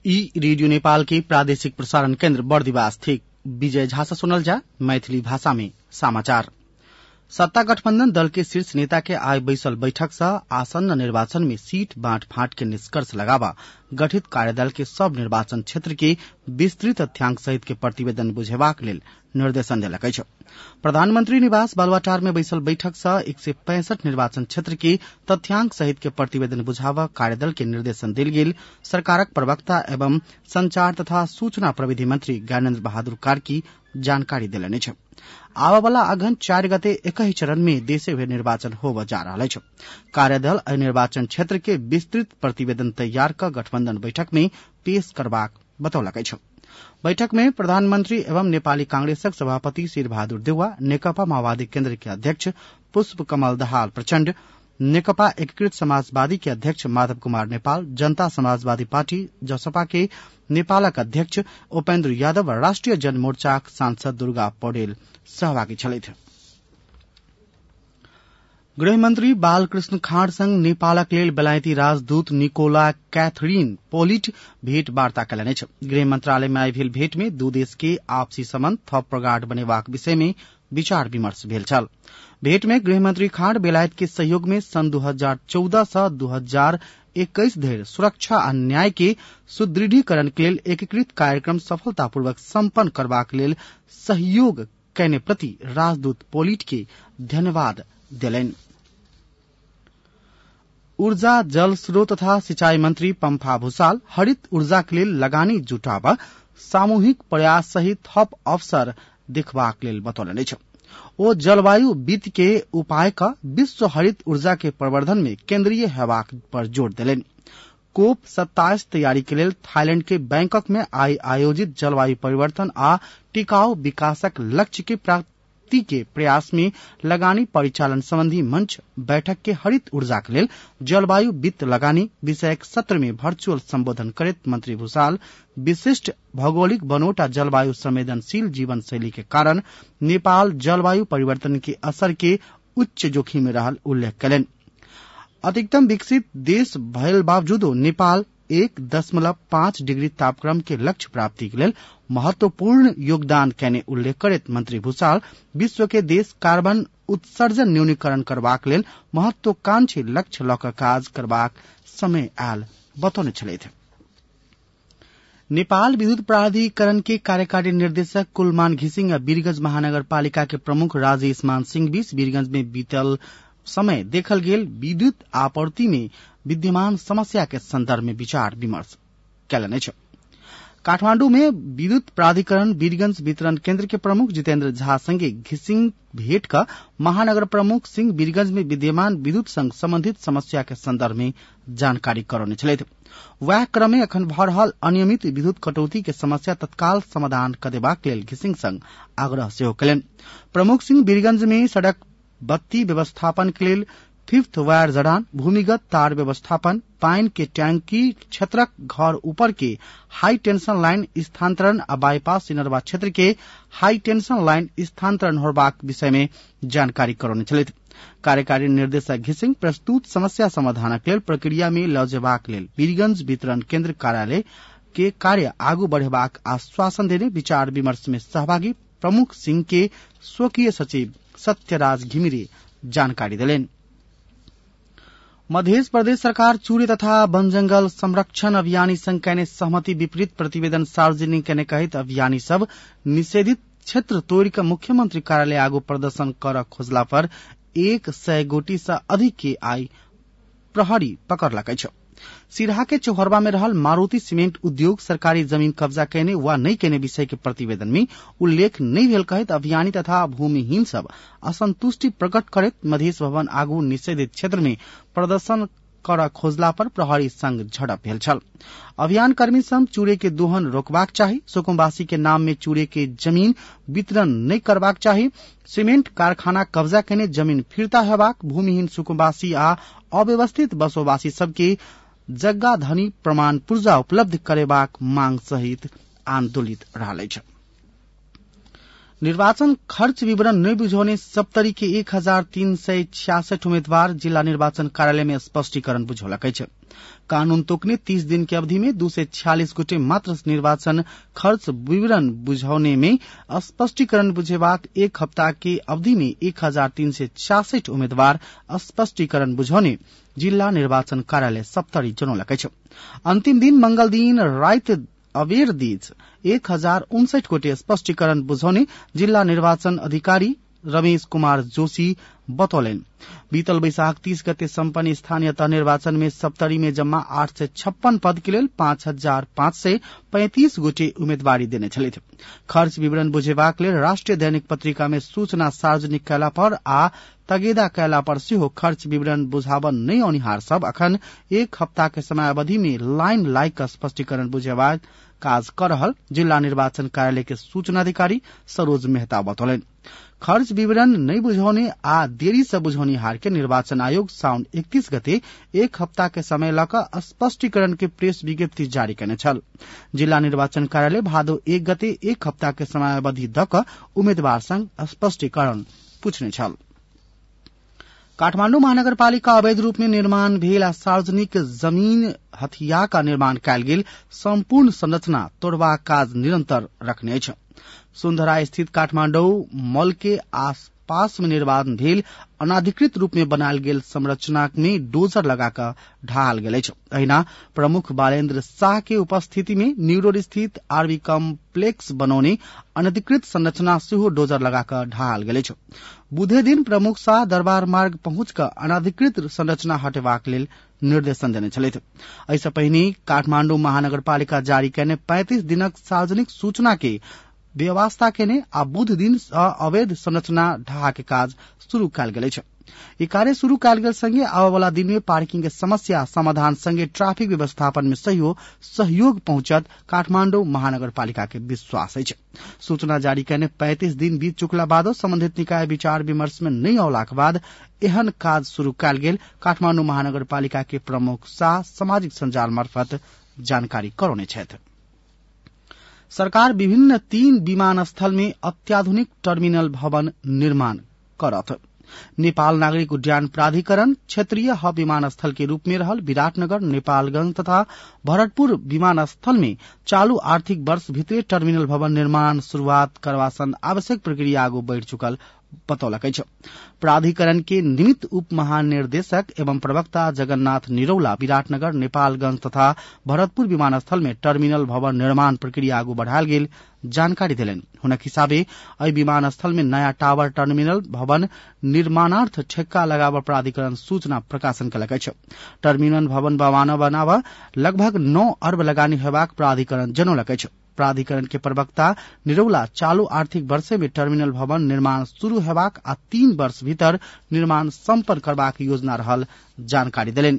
ई रेडियो नेपाल के प्रादेशिक प्रसारण केन्द्र बर्दिवास थी। विजय झा से सुनल जा मैथिली भाषा में समाचार। सत्ता गठबंधन दल के शीर्ष नेता के आय बैसल बैठक से आसन्न निर्वाचन में सीट बांट फांट के निष्कर्ष लगावा गठित कार्यदल के सब निर्वाचन क्षेत्र के विस्तृत तथ्यांक सहित के प्रतिवेदन बुझेबाक लेल निर्देशन देलक अछि। प्रधानमंत्री निवास बालुवाटार में बैसल बैठक से 165 निर्वाचन क्षेत्र के तथ्यांक सहित के प्रतिवेदन बुझावा कार्यदल के निर्देशन देल गेल सरकारक प्रवक्ता एवं संचार तथा सूचना प्रविधि मंत्री ज्ञानेन्द्र बहादुर कार्की जानकारी देलनि अछि। आवा वाला अघन 4 गते एक ही चरण में देशे भर निर्वाचन होब जा रहा है। कार्यदल अय निर्वाचन क्षेत्र के विस्तृत प्रतिवेदन तैयार कर गठबंधन बैठक में पेश करबाक बतौलक अछि। बैठक में प्रधानमंत्री एवं नेपाली कांग्रेसक सभापति शेरबहादुर देउवा, नेकपा माओवादी केन्द्र के अध्यक्ष पुष्प कमल दाहाल प्रचण्ड, नेकपा एकीकृत समाजवादी के अध्यक्ष माधव कुमार नेपाल, जनता समाजवादी पार्टी जसपा के नेपालक अध्यक्ष उपेन्द्र यादव और राष्ट्रिय जनमोर्चाक सांसद दुर्गा पौडेल सहभागी छलथि। गृहमंत्री बालकृष्ण खाँड संग नेपालक लेल बेलायती राजदूत निकोला कैथरीन पोलिट भेंटवार्ता कयलनि अछि। गृह मंत्रालय में आइ भेल भेंट में दू देश के आपसी संबंध थप प्रगाढ़ बनेबाक विषय में विचार विमर्श भेल छल। भेंट में गृहमंत्री खाँड बेलायत के सहयोग में सन 2014 से 2021 धरि सुरक्षा आ न्याय के सुदृढ़ीकरण के लेल एकीकृत कार्यक्रम सफलतापूर्वक सम्पन्न करबाक लेल सहयोग कयने प्रति राजदूत पोलिट के धन्यवाद देलनि। ऊर्जा जल स्रोत तथा सिंचाई मंत्री पम्फा भूषाल हरित ऊर्जा के लेल लगानी जुटावा सामूहिक प्रयास सहित थप अवसर देखबाक लेल बतौलनि अछि। ओ जलवायु वित्त के उपाय का विश्व हरित ऊर्जा के प्रवर्धन में केंद्रीय हेबाक पर जोर देलनि। कोप 27 तैयारी के लेल थाईलैंड के बैंकॉक में आयोजित जलवायु परिवर्तन आ टिकाऊ विकासक लक्ष्य के प्राप्ति के प्रयास में लगानी परिचालन संबंधी मंच बैठक के हरित ऊर्जा के लेल जलवायु वित्त लगानी विषयक सत्र में वर्चुअल संबोधन करत मंत्री भूषाल विशिष्ट भौगोलिक बनोट आ जलवायु संवेदनशील जीवन शैली के कारण नेपाल जलवायु परिवर्तन के असर के उच्च जोखिम में रहल उल्लेख कयलनि। अधिकतम विकसित देश भयल बावजूदो नेपाल 1.5 डिग्री तापक्रम के लक्ष्य प्राप्ति के लेल महत्वपूर्ण योगदान कयने उल्लेख करत मंत्री भूषाल विश्व के देश कार्बन उत्सर्जन न्यूनीकरण करबाक लेल महत्वाकांक्षी लक्ष्य लऽ कऽ काज करबाक समय आयल बतौने छलथि। नेपाल विद्युत प्राधिकरण के कार्यकारी निर्देशक कुलमान घिसिंग आ वीरगंज महानगर पालिका के प्रमुख राजेश मान सिंह बीच वीरगंज में बीतल समय देखल गेल विद्युत आपूर्ति में विद्यमान समस्या के संदर्भ में विचार विमर्श कयलनि अछि। काठमांडू में विद्युत प्राधिकरण वीरगंज वितरण केंद्र के प्रमुख जितेंद्र झा संगे घिसिंग भेंट का महानगर प्रमुख सिंह वीरगंज में विद्यमान विद्युत संग संबंधित समस्या के संदर्भ में जानकारी करौने छलथि। वह क्रम में अखन भऽ रहल अनियमित विद्युत कटौती के समस्या तत्काल समाधान क देबाक लेल घिसिंग संग आग्रह सेहो कयलनि। प्रमुख सिंह वीरगंज में सड़क बत्ती व्यवस्थापन के लेल 5th वायर जड़ान, भूमिगत तार व्यवस्थापन, पाइन के टैंकी क्षेत्रक घर ऊपर के हाई टेंशन लाइन स्थानांतरण आ बाईपास सिनरवा क्षेत्र के हाई टेंशन लाइन स्थानांतरण होबाक विषय में जानकारी करौने छलथि। कार्यकारी निर्देशक घिसिंग प्रस्तुत समस्या समाधानक लेल प्रक्रिया में लऽ जेबाक लेल वीरगंज वितरण केंद्र कार्यालय के कार्य आगू बढ़ेबाक आश्वासन देने विचार विमर्श में सहभागी प्रमुख सिंह के स्वकीय सचिव सत्यराज घिमिरे जानकारी देलनि। मध्य प्रदेश सरकार चूड़ी तथा वन जंगल संरक्षण अभियानी संग कयने सहमति विपरीत प्रतिवेदन सार्वजनिक कयने कहित अभियानी सब निषेधित क्षेत्र तोड़ कऽ मुख्यमंत्री कार्यालय आगू प्रदर्शन कर खोजला पर 100 गोटी से अधिक के आय प्रहरी पकड़लक अछि। सिरहा के चौहरवा में रहल मारुति सीमेंट उद्योग सरकारी जमीन कब्जा कयने वा नहीं कयने विषय के प्रतिवेदन में उल्लेख नहीं भेल कहित अभियानी तथा भूमिहीन सब असंतुष्टि प्रकट करत मधेश भवन आगू निषेधित क्षेत्र में प्रदर्शन कर खोजला पर प्रहरी संग झड़प भेल छल। अभियान कर्मी सब चूड़े के दोहन रोकबाक चाही, सुकुम्बासी के नाम में चूड़े के जमीन वितरण नहीं करबाक चाही, सीमेंट कारखाना कब्जा कयने जमीन फिरता हेबाक, भूमिहीन सुकुम्बासी आ अव्यवस्थित बसोबासी सबके जग्गा धनी प्रमाण पुर्जा उपलब्ध करेबाक मांग सहित आंदोलित रहल अछि। निर्वाचन खर्च विवरण नहीं बुझाउने सप्तरी के 1366 उम्मीदवार जिला निर्वाचन कार्यालय में स्पष्टीकरण बुझौलकै छ। कानून तोकने 30 दिन की अवधि में 246 गोटे मात्र निर्वाचन खर्च विवरण बुझाउने में स्पष्टीकरण बुझेबाक एक हप्ता के अवधि में 1366 उम्मीदवार स्पष्टीकरण बुझाउने जिल्ला निर्वाचन कार्यालय सप्तरी जनौलकै छ। अन्तिम दिन मंगल दिन रात अबेर बीच 1059 गोटे स्पष्टीकरण बुझाउने जिल्ला निर्वाचन अधिकारी रमेश कुमार जोशी बतौलेन। बीतल वैशाख 30 गते सम्पन्न स्थानीय तह निर्वाचन में सप्तरी में जम्मा 856 पद के लेल 5535 गोटे उम्मेदवारी देने छले। खर्च विवरण बुझेबाक लेल राष्ट्रिय दैनिक पत्रिका में सूचना सार्वजनिक कैला पर आ तगेदा कैला पर सेहो खर्च विवरण बुझावन नहीं औनिहार सब अखन एक हफ्ता के समयावधि में लाइन लाइक स्पष्टीकरण बुझेबाक काज कर रहल जिला निर्वाचन कार्यालय के सूचना अधिकारी सरोज मेहता बतौलन। खर्च विवरण नहीं बुझाउने आ देरी से बुझाउनिहार के निर्वाचन आयोग साउन 31 गते एक हफ्ता के समय लक स्पष्टीकरण के प्रेस विज्ञप्ति जारी करने छल। जिला निर्वाचन कार्यालय भादो 1 गते एक हफ्ता के समयावधि दक उम्मेद्वार संग स्पष्टीकरण पूछने छल। काठमाडौँ महानगरपालिका अवैध रूप में निर्माण भेल सार्वजनिक जमीन हथियाका निर्माण कयल गेल सम्पूर्ण संरचना तोड़वा काज निरंतर रखने छ। सुंदरा स्थित काठमाडौँ मॉल के आसपास में निर्माण भेल अनाधिकृत रूप में बनायल गेल संरचना में डोजर लगाकर ढाल गेल छ। अहिना प्रमुख बालेन्द्र शाह के उपस्थिति में न्यूरोड स्थित आरबी कम्प्लेक्स बनौने अनधिकृत संरचना सेहो डोजर लगाकर ढाल गेल छ। बुधे दिन प्रमुख शाह दरबार मार्ग पहुंचकर अनाधिकृत संरचना हटेबाक लेल निर्देशन देने छले। ऐसा पहिने काठमाडौँ महानगरपालिका जारी करने 35 दिनक सार्वजनिक सूचना के व्यवस्था केने आ बुध दिन अवैध संरचना ढहा के काज शुरू कयल गेल छ। ई कार्य शुरू कयल गेल संगे आवे वाला दिन में पार्किंग के समस्या समाधान संगे ट्रैफिक व्यवस्थापन में सहयोग पहुंचत काठमाडौँ महानगरपालिका के विश्वास है। सूचना जारी करने 35 दिन बीत चुकला बादो संबंधित निकाय विचार विमर्श में नहीं औलाक बाद एहन काज शुरू कयल गेल काठमाडौँ महानगरपालिका के प्रमुख शाह सामाजिक संजाल मार्फत जानकारी करौने छथि। सरकार विभिन्न 3 विमानस्थल में अत्याधुनिक टर्मिनल भवन निर्माण करत। नेपाल नागरिक उड्डयन प्राधिकरण क्षेत्रीय हब विमानस्थल के रूप में रहल विराटनगर, नेपालगंज तथा भरतपुर विमानस्थल में चालू आर्थिक वर्ष भित्रे टर्मिनल भवन निर्माण शुरूआत करवासन आवश्यक प्रक्रिया आगू बढ़ चुकल बतौलकै छ। प्राधिकरण के निमित्त उप महानिर्देशक एवं प्रवक्ता जगन्नाथ निरौला विराटनगर, नेपालगंज तथा भरतपुर विमानस्थल में टर्मिनल भवन निर्माण प्रक्रिया आगू बढ़ायल गेल जानकारी दिलेन। हुनक हिसाबे अई विमानस्थल में नया टावर टर्मिनल भवन निर्माणार्थ ठेक्का लगाव प्राधिकरण सूचना प्रकाशन कलकै छ। टर्मिनल भवन बनाव लगभग 9 अर्ब लगानी हेबाक प्राधिकरण जनौलकै छ। प्राधिकरण के प्रवक्ता निरौला चालू आर्थिक वर्ष में टर्मिनल भवन निर्माण शुरू हेबाक आ 3 वर्ष भीतर निर्माण सम्पन्न करबाक योजना रहल जानकारी दिलेन।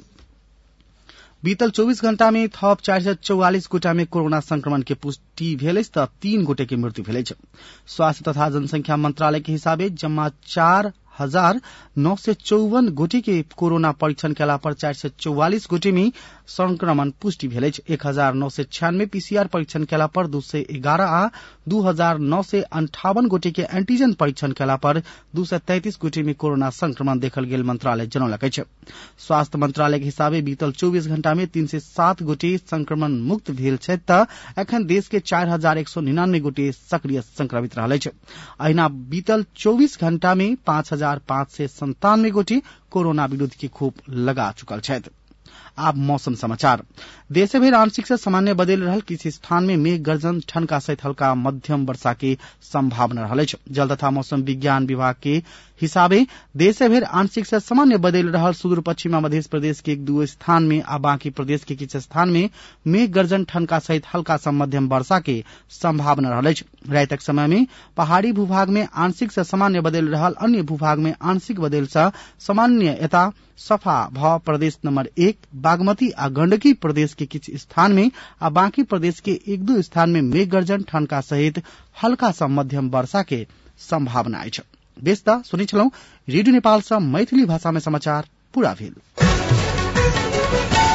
बीतल 24 घण्टा में थप 444 गोटा में कोरोना संक्रमण के पुष्टि भेल त 3 गोटे के मृत्यु भेल छ। स्वास्थ्य तथा जनसंख्या मंत्रालय के हिसाबे जम्मा 4954 गोटे के कोरोना परीक्षण केला पर 444 गोटे में संक्रमण पुष्टि भेल छ। 1996 पीसीआर परीक्षण केला पर 211 आ 2958 गोटे के एंटीजन परीक्षण केला पर 233 गोटे में कोरोना संक्रमण देखल गेल मंत्रालय जनौलकै छ। स्वास्थ्य मंत्रालय के हिसाबे बीतल 24 घण्टा में 307 गोटे संक्रमण मुक्त भेल छ त एखन देश के 4199 गोटे सक्रिय संक्रमित रहल छ। अहिना बीतल 24 घण्टा में 5597 गोटे कोरोना विरुद्ध की खोप लगा चुकल छथि। अब मौसम समाचार। देश भर आंशिक से सामान्य बदल रहल किसी स्थान में मेघ गर्जन ठनका सहित हल्का मध्यम वर्षा की संभावना रहल छ। जल तथा मौसम विज्ञान विभाग के हिसाबे देश भर आंशिक से सामान्य बदल रहल सुदूर पश्चिमा मध्य प्रदेश के 1-2 स्थान में आ बाकी प्रदेश के किछ स्थान में मेघ गर्जन ठनका सहित हल्का से मध्यम वर्षा के संभावना रहल छ। रातक समय में पहाड़ी भूभाग में आंशिक से सामान्य बदल रहल, अन्य भूभाग में आंशिक बदल से सामान्य यथा सफा भ प्रदेश नंबर 1 बागमती आ गंडकी प्रदेश के किछ स्थान में आ बाकी प्रदेश के 1-2 स्थान में मेघ गर्जन ठनका सहित हल्का सा मध्यम वर्षा के संभावना अछि। बेस्ता सुनि छलौं रेडियो नेपाल से मैथिली भाषा में समाचार पूरा भेल।